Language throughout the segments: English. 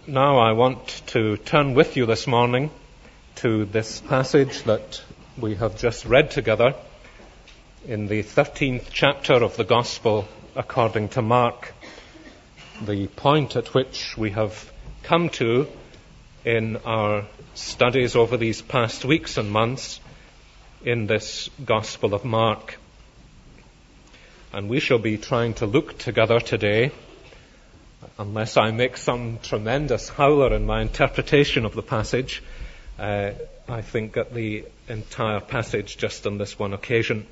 Now I want to turn with you this morning to this passage that we have just read together in the 13th chapter of the Gospel according to Mark, the point at which we have come to in our studies over these past weeks and months in this Gospel of Mark. And we shall be trying to look together today, unless I make some tremendous howler in my interpretation of the passage, I think at the entire passage just on this one occasion.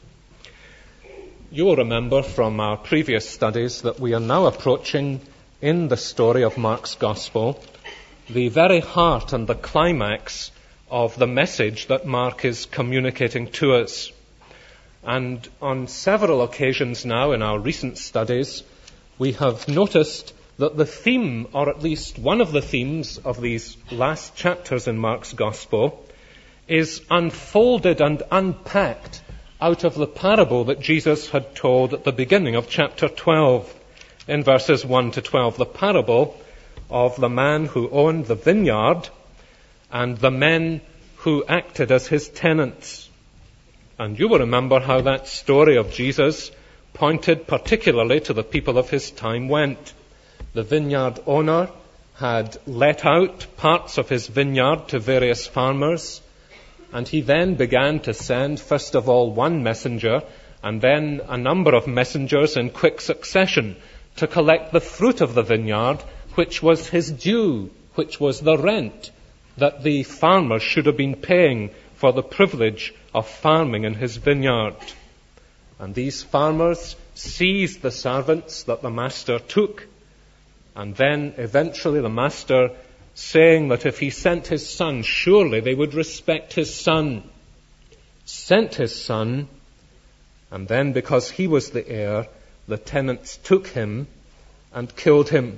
You will remember from our previous studies that we are now approaching, in the story of Mark's Gospel, the very heart and the climax of the message that Mark is communicating to us. And on several occasions now in our recent studies, we have noticed that the theme, or at least one of the themes of these last chapters in Mark's Gospel, is unfolded and unpacked out of the parable that Jesus had told at the beginning of chapter 12, in verses 1 to 12, the parable of the man who owned the vineyard and the men who acted as his tenants. And you will remember how that story of Jesus pointed particularly to the people of his time went. The vineyard owner had let out parts of his vineyard to various farmers, and he then began to send first of all one messenger and then a number of messengers in quick succession to collect the fruit of the vineyard, which was his due, which was the rent that the farmers should have been paying for the privilege of farming in his vineyard. And these farmers seized the servants that the master took, and then eventually the master, saying that if he sent his son, surely they would respect his son, sent his son, and then because he was the heir, the tenants took him and killed him.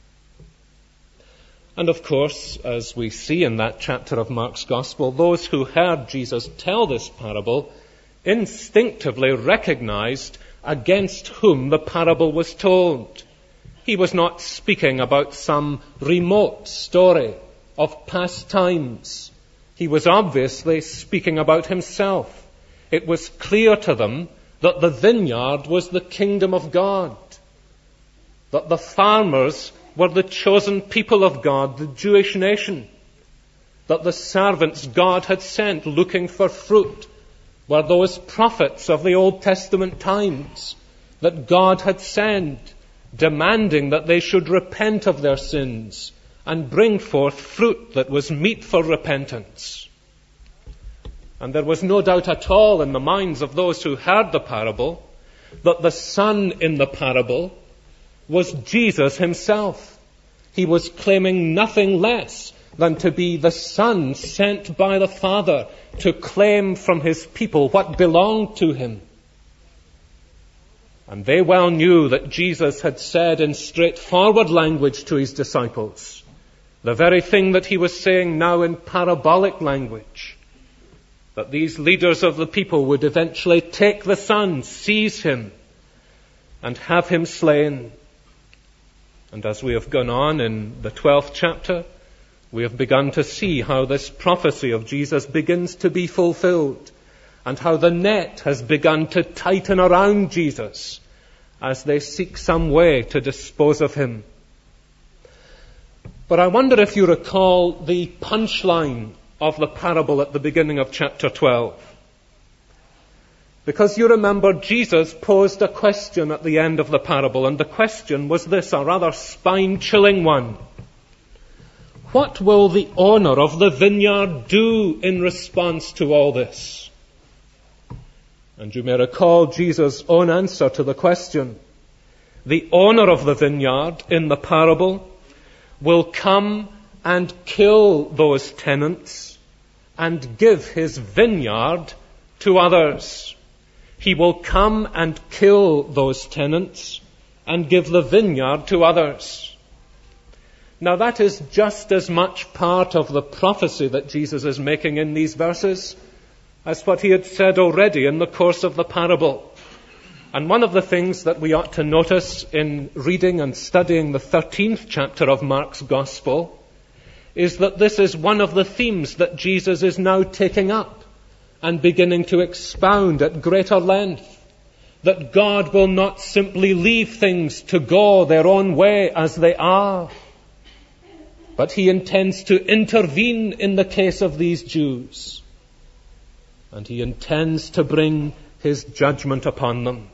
And of course, as we see in that chapter of Mark's Gospel, those who heard Jesus tell this parable instinctively recognized against whom the parable was told. He was not speaking about some remote story of past times. He was obviously speaking about himself. It was clear to them that the vineyard was the kingdom of God, that the farmers were the chosen people of God, the Jewish nation, that the servants God had sent looking for fruit were those prophets of the Old Testament times that God had sent, demanding that they should repent of their sins and bring forth fruit that was meet for repentance. And there was no doubt at all in the minds of those who heard the parable that the son in the parable was Jesus himself. He was claiming nothing less than to be the Son sent by the Father to claim from his people what belonged to him. And they well knew that Jesus had said in straightforward language to his disciples the very thing that he was saying now in parabolic language, that these leaders of the people would eventually take the Son, seize him, and have him slain. And as we have gone on in the 12th chapter, we have begun to see how this prophecy of Jesus begins to be fulfilled, and how the net has begun to tighten around Jesus as they seek some way to dispose of him. But I wonder if you recall the punchline of the parable at the beginning of chapter 12. Because you remember Jesus posed a question at the end of the parable, and the question was this, a rather spine-chilling one. What will the owner of the vineyard do in response to all this? And you may recall Jesus' own answer to the question. The owner of the vineyard in the parable will come and kill those tenants and give his vineyard to others. He will come and kill those tenants and give the vineyard to others. Now that is just as much part of the prophecy that Jesus is making in these verses as what he had said already in the course of the parable. And one of the things that we ought to notice in reading and studying the 13th chapter of Mark's Gospel is that this is one of the themes that Jesus is now taking up and beginning to expound at greater length. That God will not simply leave things to go their own way as they are, but he intends to intervene in the case of these Jews. And he intends to bring his judgment upon them.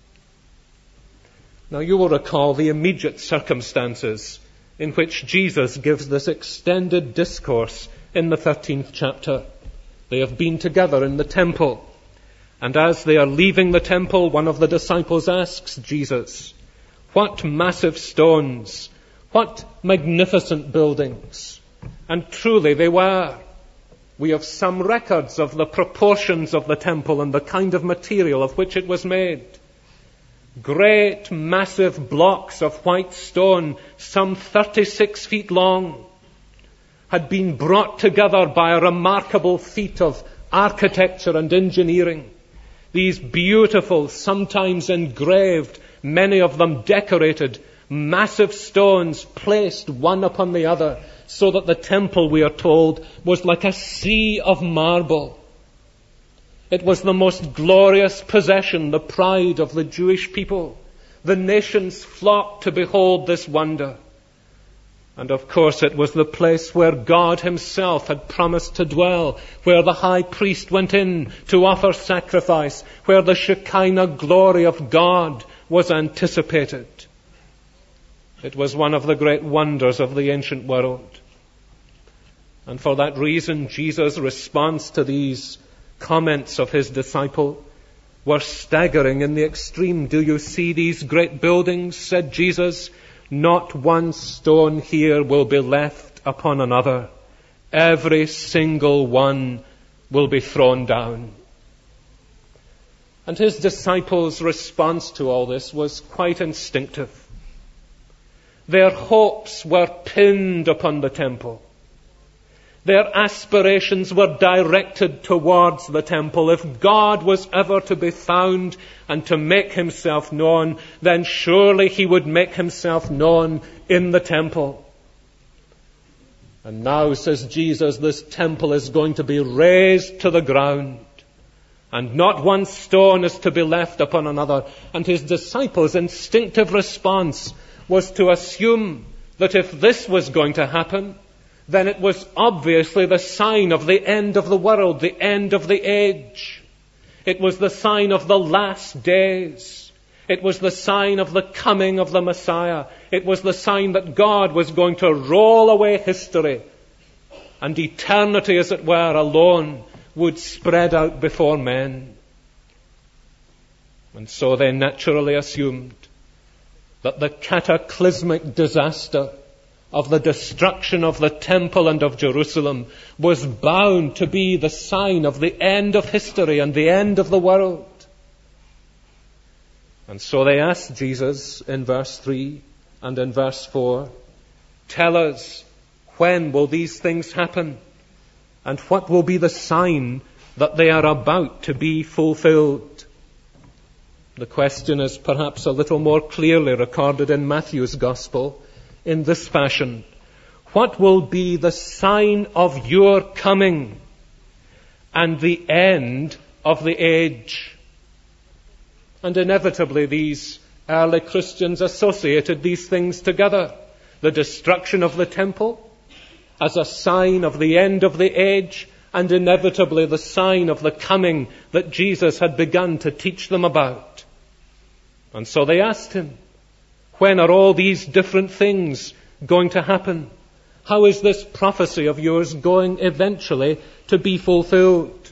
Now you will recall the immediate circumstances in which Jesus gives this extended discourse in the 13th chapter. They have been together in the temple. And as they are leaving the temple, one of the disciples asks Jesus, "What massive stones, what magnificent buildings." And truly they were. We have some records of the proportions of the temple and the kind of material of which it was made. Great, massive blocks of white stone, some 36 feet long, had been brought together by a remarkable feat of architecture and engineering. These beautiful, sometimes engraved, many of them decorated, massive stones placed one upon the other, so that the temple, we are told, was like a sea of marble. It was the most glorious possession, the pride of the Jewish people. The nations flocked to behold this wonder. And of course it was the place where God himself had promised to dwell, where the high priest went in to offer sacrifice, where the Shekinah glory of God was anticipated. It was one of the great wonders of the ancient world. And for that reason, Jesus' response to these comments of his disciple were staggering in the extreme. "Do you see these great buildings?" said Jesus. "Not one stone here will be left upon another. Every single one will be thrown down." And his disciples' response to all this was quite instinctive. Their hopes were pinned upon the temple. Their aspirations were directed towards the temple. If God was ever to be found and to make himself known, then surely he would make himself known in the temple. And now, says Jesus, this temple is going to be razed to the ground, and not one stone is to be left upon another. And his disciples' instinctive response was to assume that if this was going to happen, then it was obviously the sign of the end of the world, the end of the age. It was the sign of the last days. It was the sign of the coming of the Messiah. It was the sign that God was going to roll away history, and eternity, as it were, alone would spread out before men. And so they naturally assumed that the cataclysmic disaster of the destruction of the temple and of Jerusalem was bound to be the sign of the end of history and the end of the world. And so they asked Jesus in verse 3 and in verse 4, "Tell us, when will these things happen? And what will be the sign that they are about to be fulfilled?" The question is perhaps a little more clearly recorded in Matthew's Gospel in this fashion: "What will be the sign of your coming and the end of the age?" And inevitably these early Christians associated these things together. The destruction of the temple as a sign of the end of the age, and inevitably the sign of the coming that Jesus had begun to teach them about. And so they asked him, "When are all these different things going to happen? How is this prophecy of yours going eventually to be fulfilled?"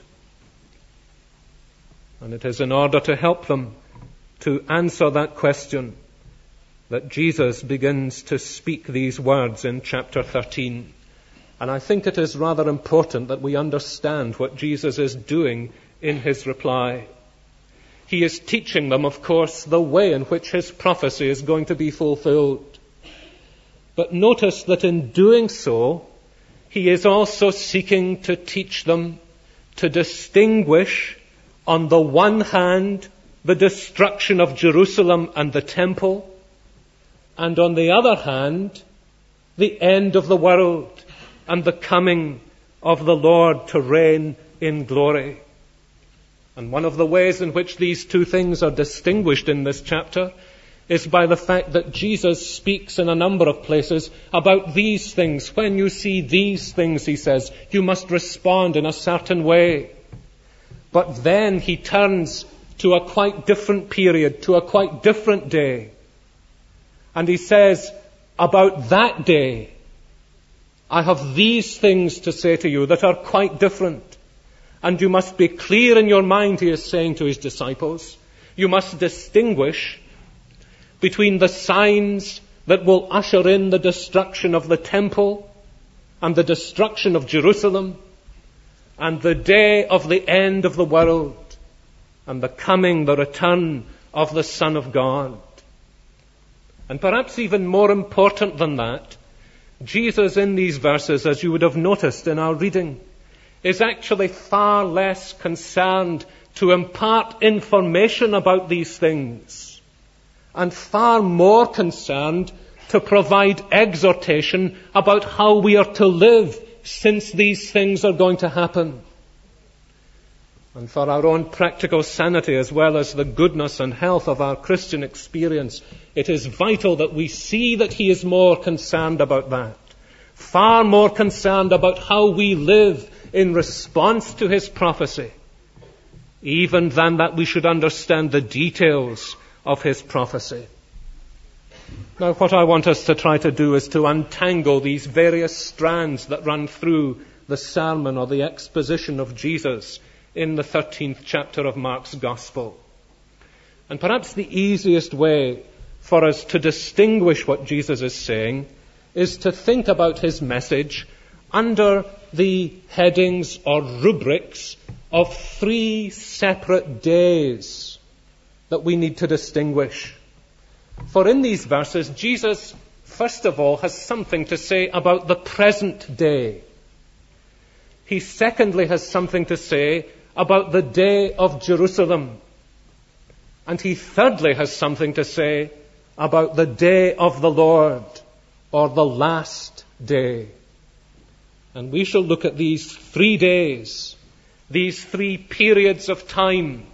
And it is in order to help them to answer that question that Jesus begins to speak these words in chapter 13. And I think it is rather important that we understand what Jesus is doing in his reply. He is teaching them, of course, the way in which his prophecy is going to be fulfilled. But notice that in doing so, he is also seeking to teach them to distinguish, on the one hand, the destruction of Jerusalem and the temple, and on the other hand, the end of the world and the coming of the Lord to reign in glory. And one of the ways in which these two things are distinguished in this chapter is by the fact that Jesus speaks in a number of places about these things. When you see these things, he says, you must respond in a certain way. But then he turns to a quite different period, to a quite different day. And he says, about that day, I have these things to say to you that are quite different. And you must be clear in your mind, he is saying to his disciples. You must distinguish between the signs that will usher in the destruction of the temple and the destruction of Jerusalem, and the day of the end of the world and the coming, the return of the Son of God. And perhaps even more important than that, Jesus in these verses, as you would have noticed in our reading, is actually far less concerned to impart information about these things, and far more concerned to provide exhortation about how we are to live since these things are going to happen. And for our own practical sanity, as well as the goodness and health of our Christian experience, it is vital that we see that he is more concerned about that. Far more concerned about how we live in response to his prophecy, even than that we should understand the details of his prophecy. Now, what I want us to try to do is to untangle these various strands that run through the sermon or the exposition of Jesus in the 13th chapter of Mark's Gospel. And perhaps the easiest way for us to distinguish what Jesus is saying is to think about his message under the headings or rubrics of three separate days that we need to distinguish. For in these verses, Jesus, first of all, has something to say about the present day. He secondly has something to say about the day of Jerusalem. And he thirdly has something to say about the day of the Lord, or the last day. And we shall look at these 3 days, these 3 periods of time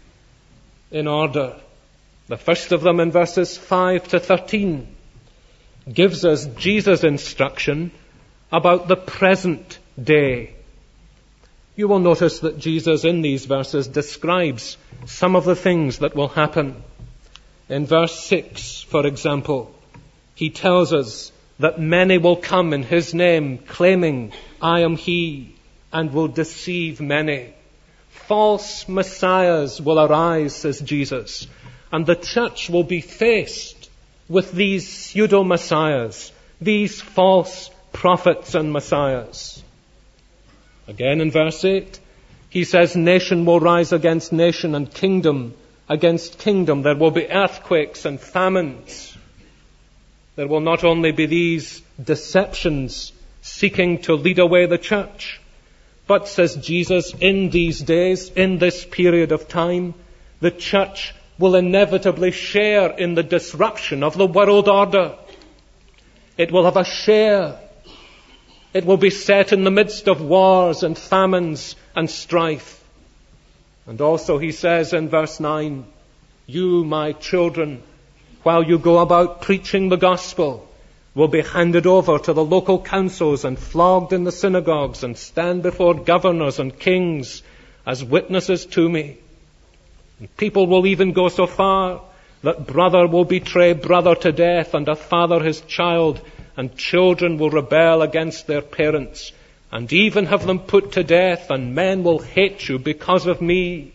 in order. The first of them in verses 5 to 13 gives us Jesus' instruction about the present day. You will notice that Jesus in these verses describes some of the things that will happen. In verse 6, for example, he tells us that many will come in his name claiming, I am he, and will deceive many. False messiahs will arise, says Jesus, and the church will be faced with these pseudo-messiahs, these false prophets and messiahs. Again in verse 8, he says nation will rise against nation and kingdom against kingdom. There will be earthquakes and famines. There will not only be these deceptions seeking to lead away the church, but, says Jesus, in these days, in this period of time, the church will inevitably share in the disruption of the world order. It will have a share. It will be set in the midst of wars and famines and strife. And also he says in verse 9, you, my children, while you go about preaching the gospel, will be handed over to the local councils and flogged in the synagogues and stand before governors and kings as witnesses to me. And people will even go so far that brother will betray brother to death and a father his child, and children will rebel against their parents and even have them put to death, and men will hate you because of me.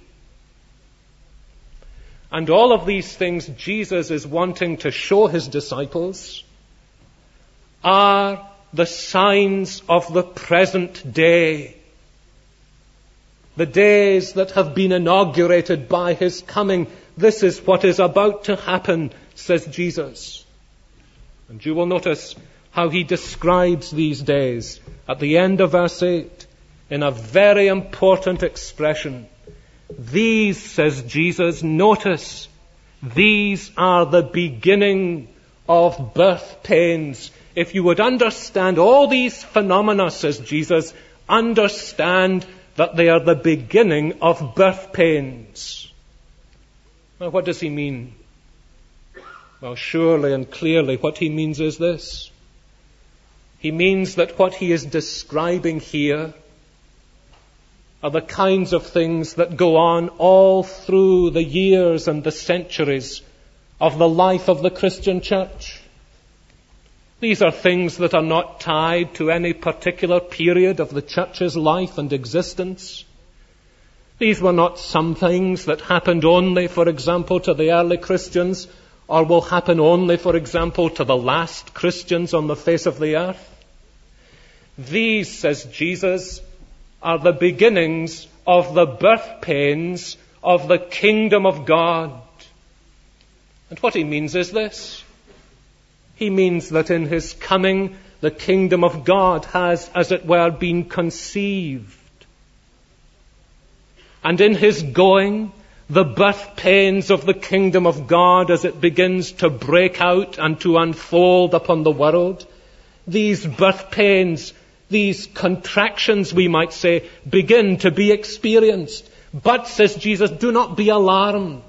And all of these things Jesus is wanting to show his disciples are the signs of the present day. The days that have been inaugurated by his coming. This is what is about to happen, says Jesus. And you will notice how he describes these days at the end of verse 8 in a very important expression. These, says Jesus, notice, these are the beginning of birth pains. If you would understand all these phenomena, says Jesus, understand that they are the beginning of birth pains. Now, what does he mean? Well, surely and clearly what he means is this. He means that what he is describing here are the kinds of things that go on all through the years and the centuries of the life of the Christian church. These are things that are not tied to any particular period of the church's life and existence. These were not some things that happened only, for example, to the early Christians, or will happen only, for example, to the last Christians on the face of the earth. These, says Jesus, are the beginnings of the birth pains of the kingdom of God. And what he means is this. He means that in his coming, the kingdom of God has, as it were, been conceived. And in his going, the birth pains of the kingdom of God, as it begins to break out and to unfold upon the world, these birth pains, these contractions, we might say, begin to be experienced. But, says Jesus, do not be alarmed.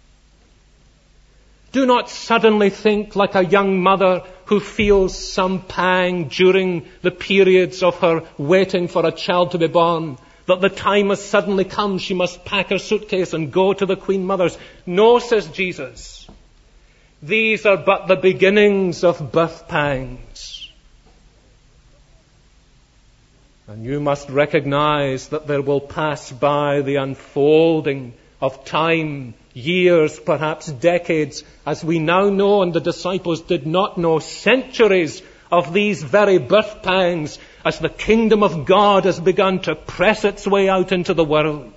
Do not suddenly think like a young mother who feels some pang during the periods of her waiting for a child to be born, that the time has suddenly come, she must pack her suitcase and go to the Queen Mother's. No, says Jesus. These are but the beginnings of birth pangs. And you must recognize that there will pass by the unfolding of time, years, perhaps decades, as we now know and the disciples did not know, centuries of these very birth pangs as the kingdom of God has begun to press its way out into the world.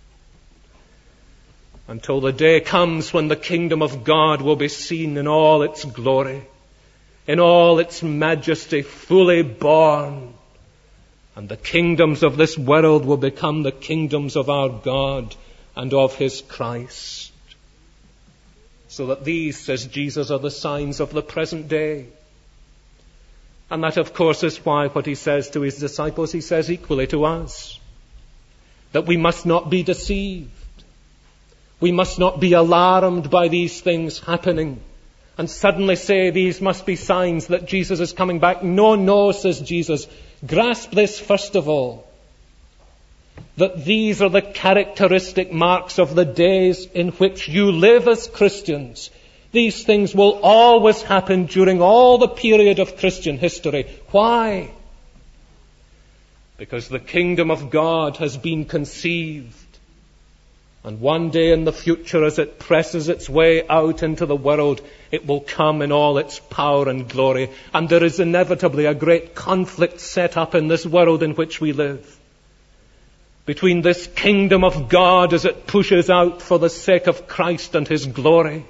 Until the day comes when the kingdom of God will be seen in all its glory, in all its majesty, fully born. And the kingdoms of this world will become the kingdoms of our God and of his Christ. So that these, says Jesus, are the signs of the present day. And that, of course, is why what he says to his disciples, he says equally to us. That we must not be deceived. We must not be alarmed by these things happening and suddenly say these must be signs that Jesus is coming back. No, no, says Jesus. Grasp this first of all. That these are the characteristic marks of the days in which you live as Christians. These things will always happen during all the period of Christian history. Why? Because the kingdom of God has been conceived. And one day in the future, as it presses its way out into the world, it will come in all its power and glory. And there is inevitably a great conflict set up in this world in which we live, between this kingdom of God as it pushes out for the sake of Christ and his glory,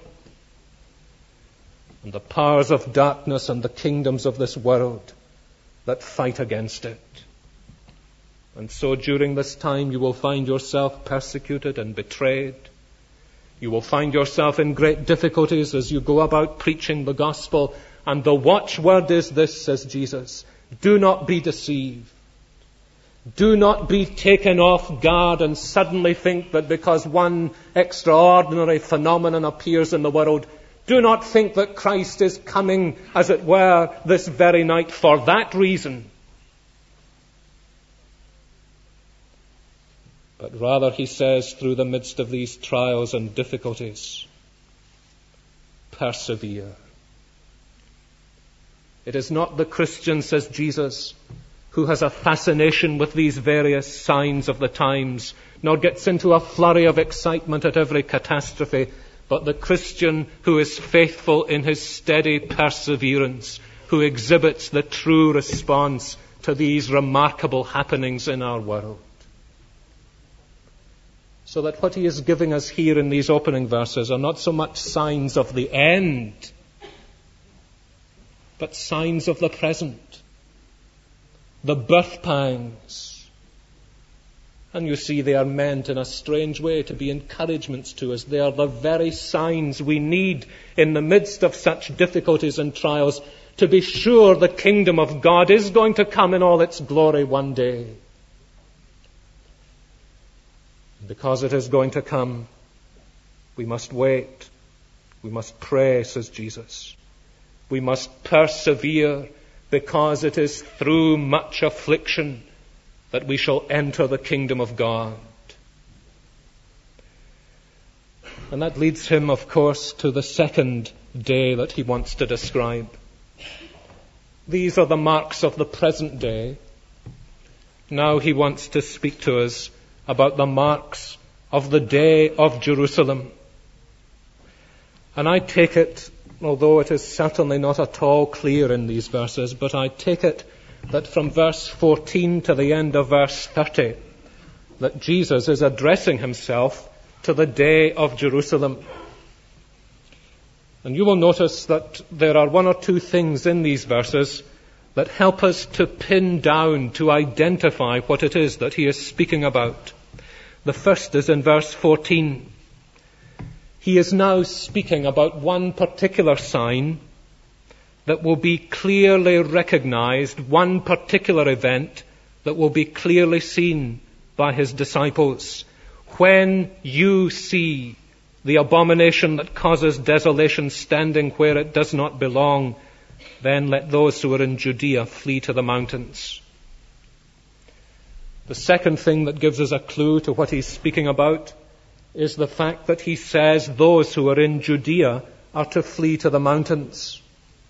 and the powers of darkness and the kingdoms of this world that fight against it. And so during this time you will find yourself persecuted and betrayed. You will find yourself in great difficulties as you go about preaching the gospel. And the watchword is this, says Jesus: do not be deceived. Do not be taken off guard and suddenly think that because one extraordinary phenomenon appears in the world, do not think that Christ is coming, as it were, this very night for that reason. But rather, he says, through the midst of these trials and difficulties, persevere. It is not the Christian, says Jesus, who has a fascination with these various signs of the times, nor gets into a flurry of excitement at every catastrophe, but the Christian who is faithful in his steady perseverance, who exhibits the true response to these remarkable happenings in our world. So that what he is giving us here in these opening verses are not so much signs of the end, but signs of the present. The birth pangs, And you see, they are meant in a strange way to be encouragements to us. They are the very signs we need in the midst of such difficulties and trials to be sure the kingdom of God is going to come in all its glory one day. Because it is going to come, we must wait. We must pray, says Jesus. We must persevere, because it is through much affliction that we shall enter the kingdom of God. And that leads him, of course, to the second day that he wants to describe. These are the marks of the present day. Now he wants to speak to us about the marks of the day of Jerusalem. And I take it, although it is certainly not at all clear in these verses, but I take it that from verse 14 to the end of verse 30, that Jesus is addressing himself to the day of Jerusalem. And you will notice that there are one or two things in these verses that help us to pin down, to identify what it is that he is speaking about. The first is in verse 14. He is now speaking about one particular sign that will be clearly recognized, one particular event that will be clearly seen by his disciples. When you see the abomination that causes desolation standing where it does not belong, then let those who are in Judea flee to the mountains. The second thing that gives us a clue to what he's speaking about is the fact that he says those who are in Judea are to flee to the mountains.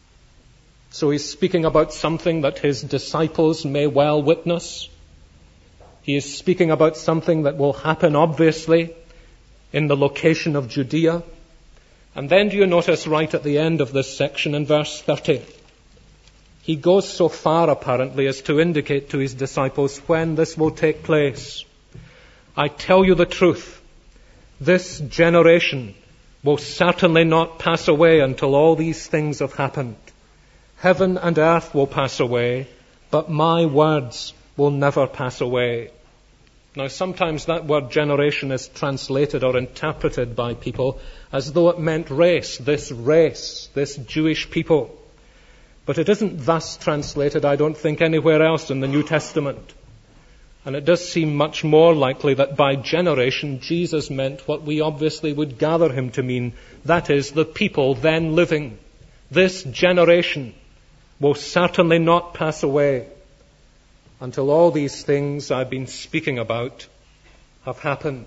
So he's speaking about something that his disciples may well witness. He is speaking about something that will happen, obviously, in the location of Judea. And then do you notice right at the end of this section in verse 30, he goes so far apparently as to indicate to his disciples when this will take place. I tell you the truth, this generation will certainly not pass away until all these things have happened. Heaven and earth will pass away, but my words will never pass away. Now, sometimes that word generation is translated or interpreted by people as though it meant race, this Jewish people. But it isn't thus translated, I don't think, anywhere else in the New Testament. And it does seem much more likely that by generation Jesus meant what we obviously would gather him to mean. That is, the people then living. This generation will certainly not pass away until all these things I've been speaking about have happened.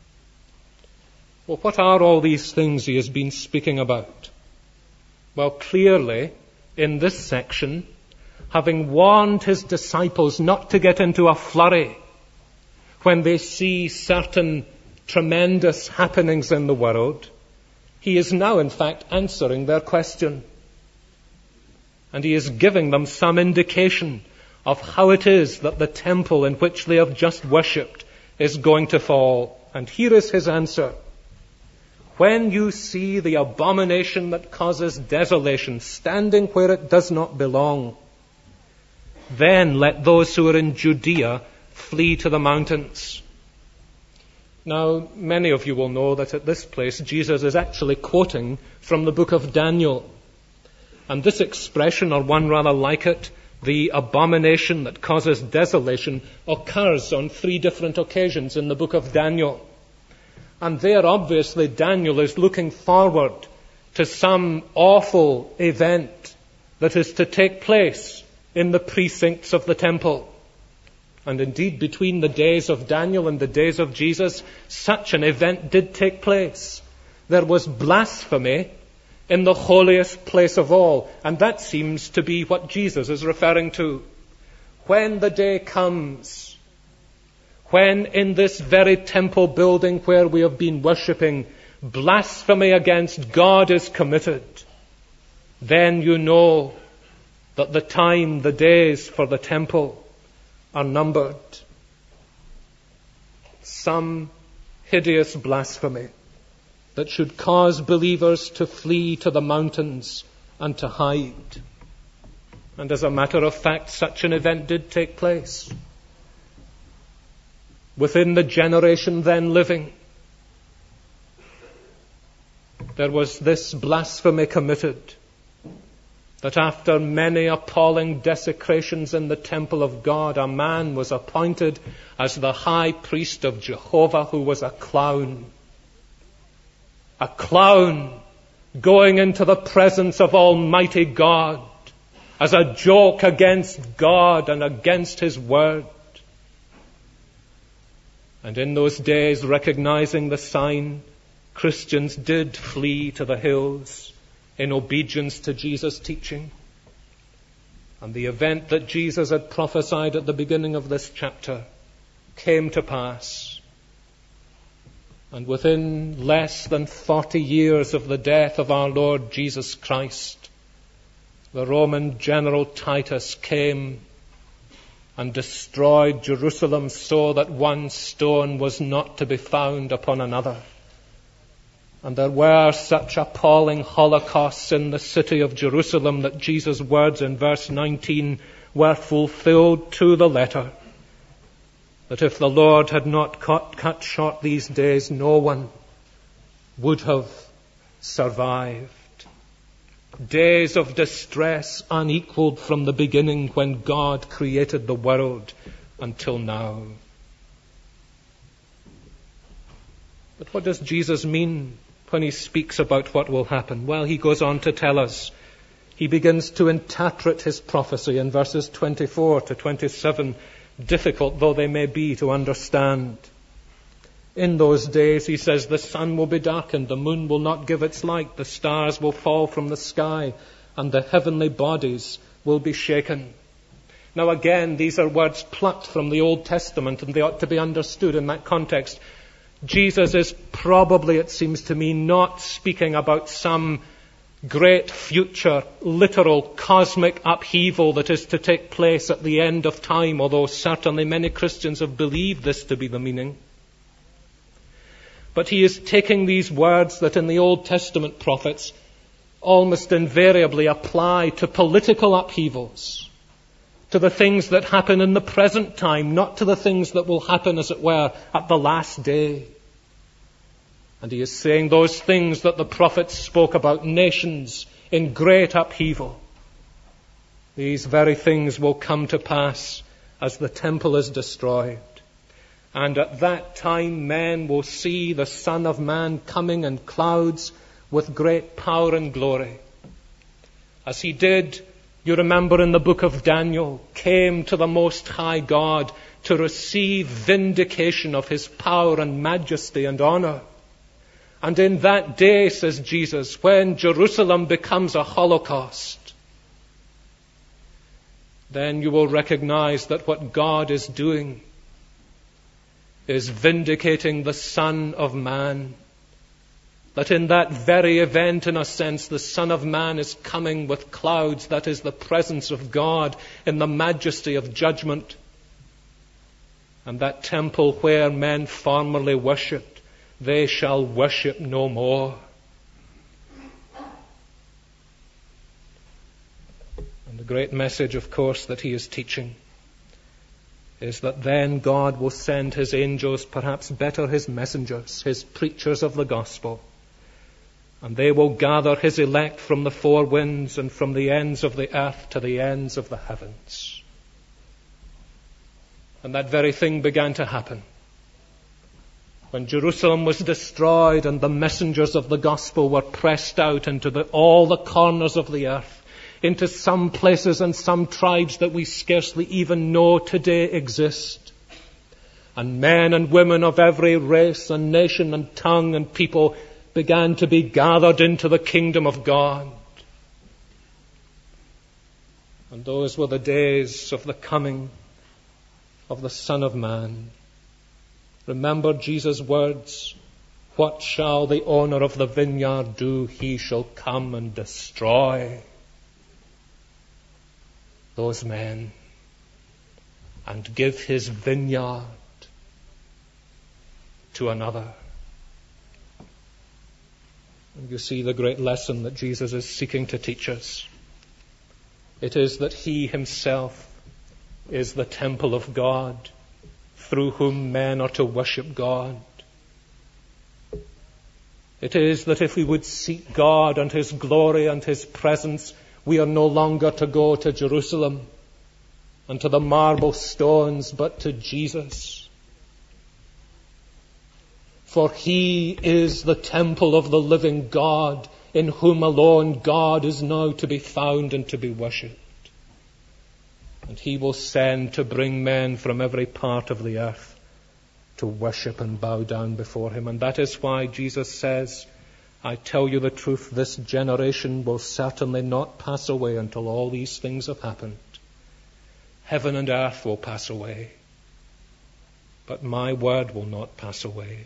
Well, what are all these things he has been speaking about? Well, clearly, in this section, having warned his disciples not to get into a flurry when they see certain tremendous happenings in the world, he is now, in fact, answering their question. And he is giving them some indication of how it is that the temple in which they have just worshipped is going to fall. And here is his answer. When you see the abomination that causes desolation standing where it does not belong, then let those who are in Judea flee to the mountains. Now, many of you will know that at this place Jesus is actually quoting from the book of Daniel. And this expression, or one rather like it, the abomination that causes desolation, occurs on 3 different occasions in the book of Daniel. And there, obviously, Daniel is looking forward to some awful event that is to take place in the precincts of the temple. And indeed, between the days of Daniel and the days of Jesus, such an event did take place. There was blasphemy in the holiest place of all. And that seems to be what Jesus is referring to. When the day comes, when in this very temple building where we have been worshipping, blasphemy against God is committed, then you know that the time, the days for the temple are numbered. Some hideous blasphemy that should cause believers to flee to the mountains and to hide. And as a matter of fact, such an event did take place. within the generation then living, there was this blasphemy committed, that after many appalling desecrations in the temple of God, a man was appointed as the high priest of Jehovah who was a clown. A clown going into the presence of Almighty God as a joke against God and against His Word. And in those days, recognizing the sign, Christians did flee to the hills in obedience to Jesus' teaching. And the event that Jesus had prophesied at the beginning of this chapter came to pass. And within less than 40 years of the death of our Lord Jesus Christ, the Roman general Titus came and destroyed Jerusalem so that one stone was not to be found upon another. And there were such appalling holocausts in the city of Jerusalem that Jesus' words in verse 19 were fulfilled to the letter. That if the Lord had not cut short these days, no one would have survived. Days of distress unequaled from the beginning when God created the world until now. But what does Jesus mean when He speaks about what will happen? Well, He goes on to tell us. He begins to interpret His prophecy in verses 24 to 27, difficult though they may be to understand. In those days, He says, the sun will be darkened, the moon will not give its light, the stars will fall from the sky, and the heavenly bodies will be shaken. Now again, these are words plucked from the Old Testament, and they ought to be understood in that context. Jesus is probably, it seems to me, not speaking about some great future, literal, cosmic upheaval that is to take place at the end of time, although certainly many Christians have believed this to be the meaning. But He is taking these words that in the Old Testament prophets almost invariably apply to political upheavals, to the things that happen in the present time, not to the things that will happen, as it were, at the last day. And He is saying those things that the prophets spoke about, nations in great upheaval. These very things will come to pass as the temple is destroyed. And at that time men will see the Son of Man coming in clouds with great power and glory. As He did, you remember in the book of Daniel, came to the Most High God to receive vindication of His power and majesty and honor. And in that day, says Jesus, when Jerusalem becomes a holocaust, then you will recognize that what God is doing is vindicating the Son of Man. That in that very event, in a sense, the Son of Man is coming with clouds. That is the presence of God in the majesty of judgment. And that temple where men formerly worshipped, they shall worship no more. And the great message, of course, that He is teaching is that then God will send His angels, perhaps better His messengers, His preachers of the gospel, and they will gather His elect from the four winds and from the ends of the earth to the ends of the heavens. And that very thing began to happen. When Jerusalem was destroyed and the messengers of the gospel were pressed out into all the corners of the earth, into some places and some tribes that we scarcely even know today exist. And men and women of every race and nation and tongue and people began to be gathered into the kingdom of God. And those were the days of the coming of the Son of Man. Remember Jesus' words, what shall the owner of the vineyard do? He shall come and destroy those men and give his vineyard to another. And you see the great lesson that Jesus is seeking to teach us. It is that He Himself is the temple of God, through whom men are to worship God. It is that if we would seek God and His glory and His presence, we are no longer to go to Jerusalem and to the marble stones, but to Jesus. For He is the temple of the living God, in whom alone God is now to be found and to be worshipped. And He will send to bring men from every part of the earth to worship and bow down before Him. And that is why Jesus says, I tell you the truth, this generation will certainly not pass away until all these things have happened. Heaven and earth will pass away, but my word will not pass away.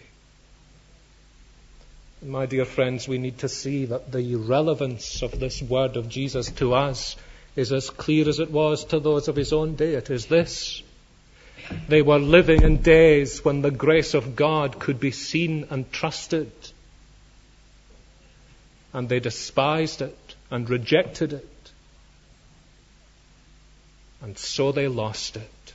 And my dear friends, we need to see that the relevance of this word of Jesus to us is as clear as it was to those of His own day. It is this: they were living in days when the grace of God could be seen and trusted. And they despised it and rejected it. And so they lost it.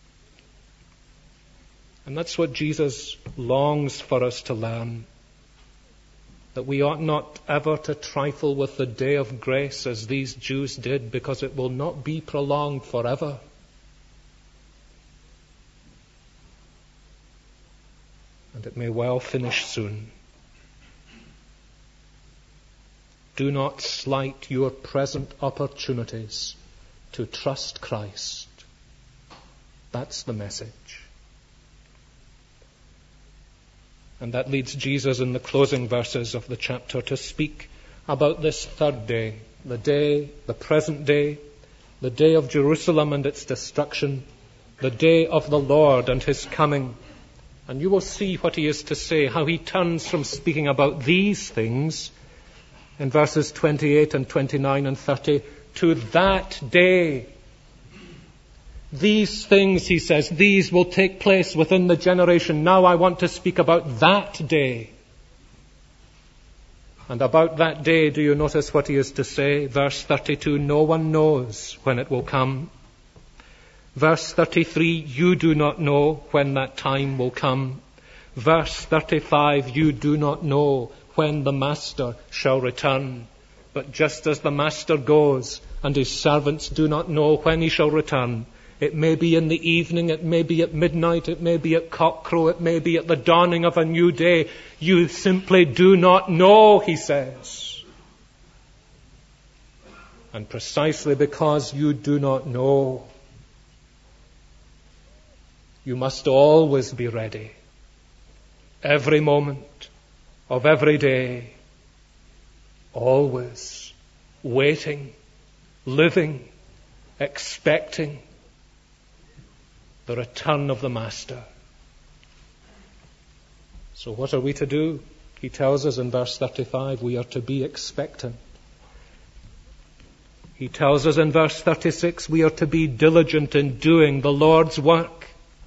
And that's what Jesus longs for us to learn. That we ought not ever to trifle with the day of grace as these Jews did, because it will not be prolonged forever. And it may well finish soon. Do not slight your present opportunities to trust Christ. That's the message. And that leads Jesus in the closing verses of the chapter to speak about this third day, the present day, the day of Jerusalem and its destruction, the day of the Lord and His coming. And you will see what He is to say, how He turns from speaking about these things in verses 28 and 29 and 30 to that day. These things, He says, these will take place within the generation. Now I want to speak about that day. And about that day, do you notice what He is to say? Verse 32, no one knows when it will come. Verse 33, you do not know when that time will come. Verse 35, you do not know when the Master shall return. But just as the Master goes, and His servants do not know when He shall return, it may be in the evening, it may be at midnight, it may be at cockcrow, it may be at the dawning of a new day. You simply do not know, He says. And precisely because you do not know, you must always be ready, every moment of every day, always waiting, living, expecting the return of the Master. So what are we to do? He tells us in verse 35, we are to be expectant. He tells us in verse 36, we are to be diligent in doing the Lord's work.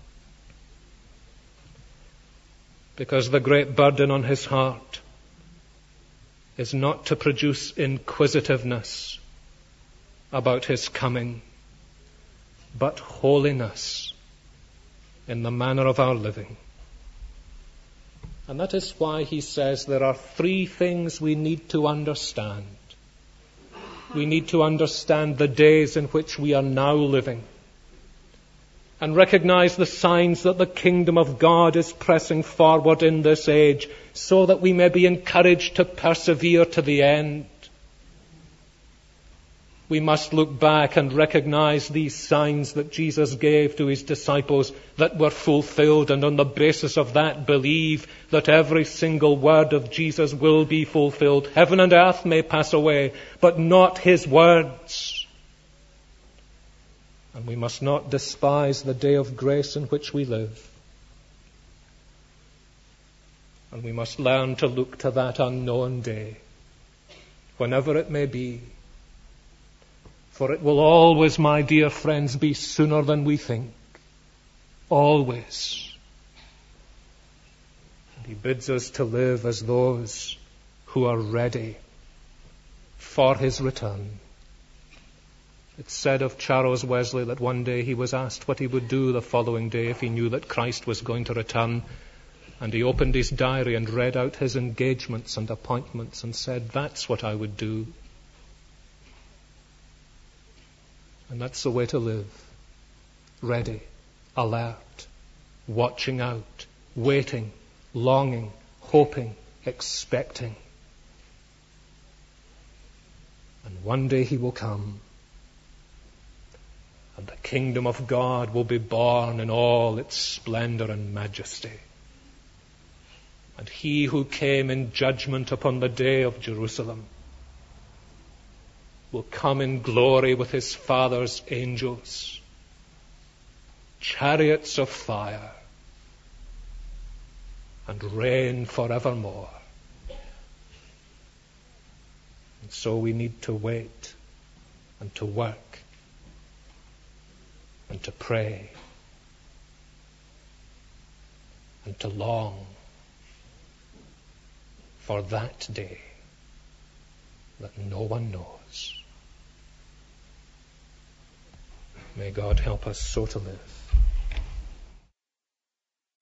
Because the great burden on His heart is not to produce inquisitiveness about His coming, but holiness in the manner of our living. And that is why He says there are three things we need to understand. We need to understand the days in which we are now living, and recognize the signs that the kingdom of God is pressing forward in this age, so that we may be encouraged to persevere to the end. We must look back and recognize these signs that Jesus gave to His disciples that were fulfilled, and on the basis of that believe that every single word of Jesus will be fulfilled. Heaven and earth may pass away, but not His words. And we must not despise the day of grace in which we live. And we must learn to look to that unknown day, whenever it may be. For it will always, my dear friends, be sooner than we think. Always. And He bids us to live as those who are ready for His return. It's said of Charles Wesley that one day he was asked what he would do the following day if he knew that Christ was going to return. And he opened his diary and read out his engagements and appointments and said, "That's what I would do." And that's the way to live. Ready, alert, watching out, waiting, longing, hoping, expecting. And one day he will come, and the kingdom of God will be born in all its splendor and majesty. And he who came in judgment upon the day of Jerusalem will come in glory with his Father's angels, chariots of fire, and reign forevermore. And so we need to wait and to work and to pray and to long for that day that no one knows. May God help us so to live.